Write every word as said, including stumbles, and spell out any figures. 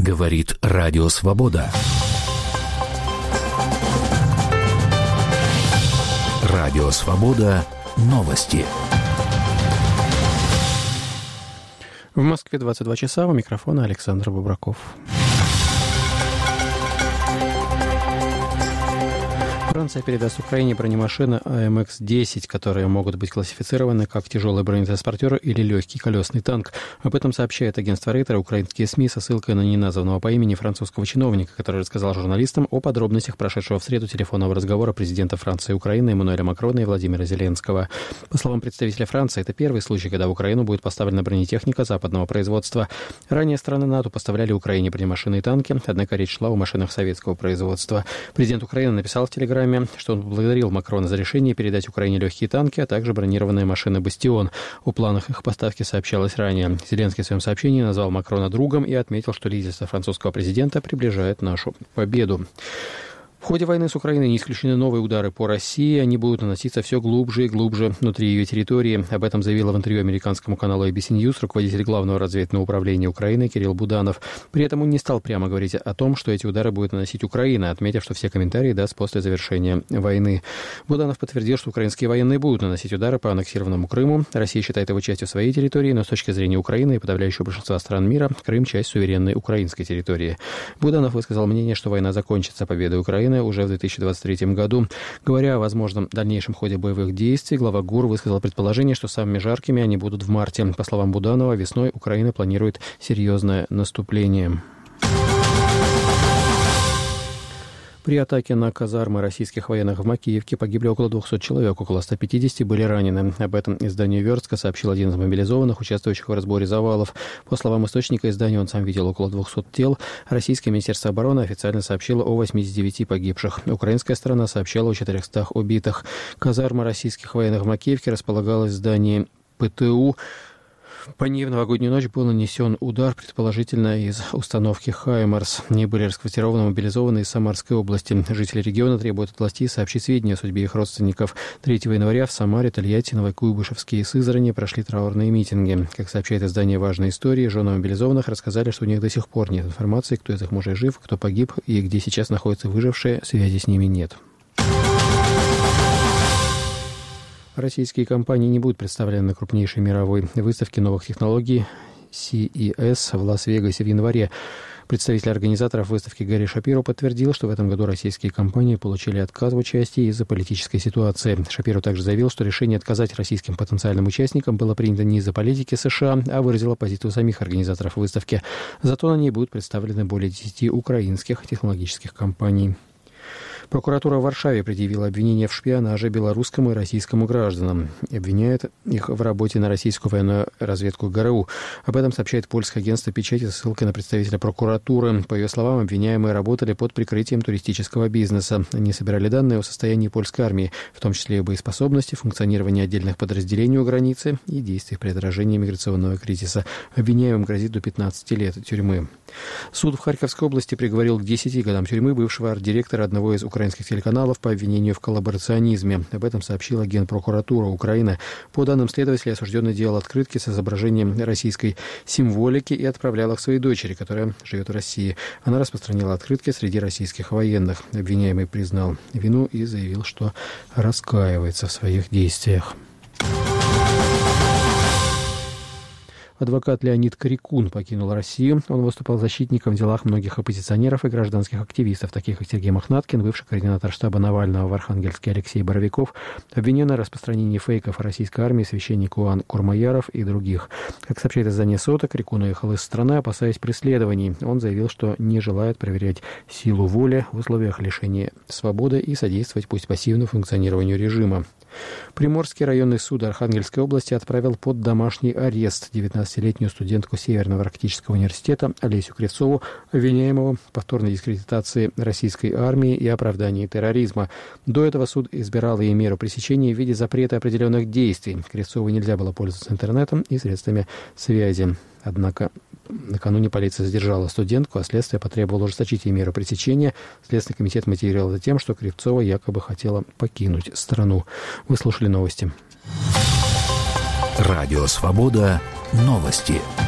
Говорит Радио Свобода. Радио Свобода. Новости. В Москве двадцать два часа. У микрофона Александр Бубраков. Франция передаст Украине бронемашины А Эм Икс десять, которые могут быть классифицированы как тяжелый бронетранспортер или легкий колесный танк. Об этом сообщает агентство Рейтер, украинские СМИ, со ссылкой на неназванного по имени французского чиновника, который рассказал журналистам о подробностях прошедшего в среду телефонного разговора президента Франции и Украины Эммануэля Макрона и Владимира Зеленского. По словам представителя Франции, это первый случай, когда в Украину будет поставлена бронетехника западного производства. Ранее страны НАТО поставляли Украине бронемашины и танки, однако речь шла о машинах советского производства. Президент Украины написал в Телеграме, что он поблагодарил Макрона за решение передать Украине легкие танки, а также бронированные машины «Бастион». О планах их поставки сообщалось ранее. Зеленский в своем сообщении назвал Макрона другом и отметил, что лидерство французского президента приближает нашу победу. В ходе войны с Украиной не исключены новые удары по России. Они будут наноситься все глубже и глубже внутри ее территории. Об этом заявила в интервью американскому каналу эй би си News руководитель Главного разведывательного управления Украины Кирилл Буданов. При этом он не стал прямо говорить о том, что эти удары будет наносить Украина, отметив, что все комментарии даст после завершения войны. Буданов подтвердил, что украинские военные будут наносить удары по аннексированному Крыму. Россия считает его частью своей территории, но с точки зрения Украины и подавляющего большинства стран мира Крым – часть суверенной украинской территории. Буданов высказал мнение, что война закончится победой Украины уже в две тысячи двадцать третьем году. Говоря о возможном дальнейшем ходе боевых действий, глава ГУР высказал предположение, что самыми жаркими они будут в марте. По словам Буданова, весной Украина планирует серьезное наступление. При атаке на казармы российских военных в Макеевке погибли около двухсот человек, около ста пятидесяти были ранены. Об этом изданию «Верстка» сообщил один из мобилизованных, участвующих в разборе завалов. По словам источника издания, он сам видел около двухсот тел. Российское Министерство обороны официально сообщило о восьмидесяти девяти погибших. Украинская сторона сообщала о четырехстах убитых. Казарма российских военных в Макеевке располагалась в здании Пэ Тэ У. По ней в новогоднюю ночь был нанесен удар, предположительно, из установки «Хаймарс». В ней были расквартированы мобилизованные из Самарской области. Жители региона требуют от властей сообщить сведения о судьбе их родственников. третьего января в Самаре, Тольятти, Новокуйбышевске и Сызрани прошли траурные митинги. Как сообщает издание «Важные истории», жены мобилизованных рассказали, что у них до сих пор нет информации, кто из их мужей жив, кто погиб и где сейчас находятся выжившие, связи с ними нет. Российские компании не будут представлены на крупнейшей мировой выставке новых технологий си и эс в Лас-Вегасе в январе. Представитель организаторов выставки Гарри Шапиро подтвердил, что в этом году российские компании получили отказ в участии из-за политической ситуации. Шапиро также заявил, что решение отказать российским потенциальным участникам было принято не из-за политики США, а выразило позицию самих организаторов выставки. Зато на ней будут представлены более десяти украинских технологических компаний. Прокуратура в Варшаве предъявила обвинение в шпионаже белорусскому и российскому гражданам и обвиняет их в работе на российскую военную разведку Гэ Эр У. Об этом сообщает польское агентство «Печать» со ссылкой на представителя прокуратуры. По ее словам, обвиняемые работали под прикрытием туристического бизнеса. Они собирали данные о состоянии польской армии, в том числе и боеспособности, функционировании отдельных подразделений у границы и действиях при отражении миграционного кризиса. Обвиняемым грозит до пятнадцати лет тюрьмы. Суд в Харьковской области приговорил к десяти годам тюрьмы бывшего арт-директора одного из украинских телеканалов по обвинению в коллаборационизме. Об этом сообщила Генпрокуратура Украины. По данным следователя, осужденный делал открытки с изображением российской символики и отправлял их своей дочери, которая живет в России. Она распространяла открытки среди российских военных. Обвиняемый признал вину и заявил, что раскаивается в своих действиях. Адвокат Леонид Карикун покинул Россию. Он выступал защитником в делах многих оппозиционеров и гражданских активистов, таких как Сергей Мохнаткин, бывший координатор штаба Навального в Архангельске Алексей Боровиков, обвиненный в распространении фейков о российской армии священник Иоанн Курмаяров и других. Как сообщает издание «Сота», Карикун уехал из страны, опасаясь преследований. Он заявил, что не желает проверять силу воли в условиях лишения свободы и содействовать пусть пассивному функционированию режима. Приморский районный суд Архангельской области отправил под домашний арест девятнадцатилетнюю студентку Северного Арктического университета Олесю Кривцову, обвиняемого в повторной дискредитации российской армии и оправдании терроризма. До этого суд избирал ей меру пресечения в виде запрета определенных действий. Кривцовой нельзя было пользоваться интернетом и средствами связи. Однако накануне полиция задержала студентку, а следствие потребовало ужесточить ей меру пресечения. Следственный комитет мотивировал это тем, что Кривцова якобы хотела покинуть страну. Вы слушали новости. Радио «Свобода». Новости.